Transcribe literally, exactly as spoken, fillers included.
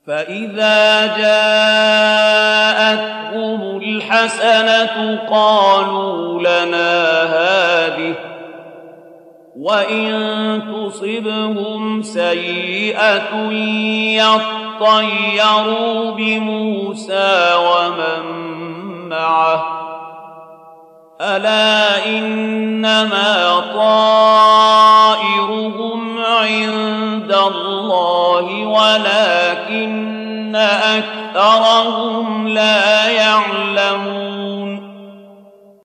فإذا جاءتهم الحسنة قالوا لنا هذه وإن تصبهم سيئة يطيروا بموسى ومن معه ألا إنما طائرهم عند الله ولكن أكثرهم لا يعلمون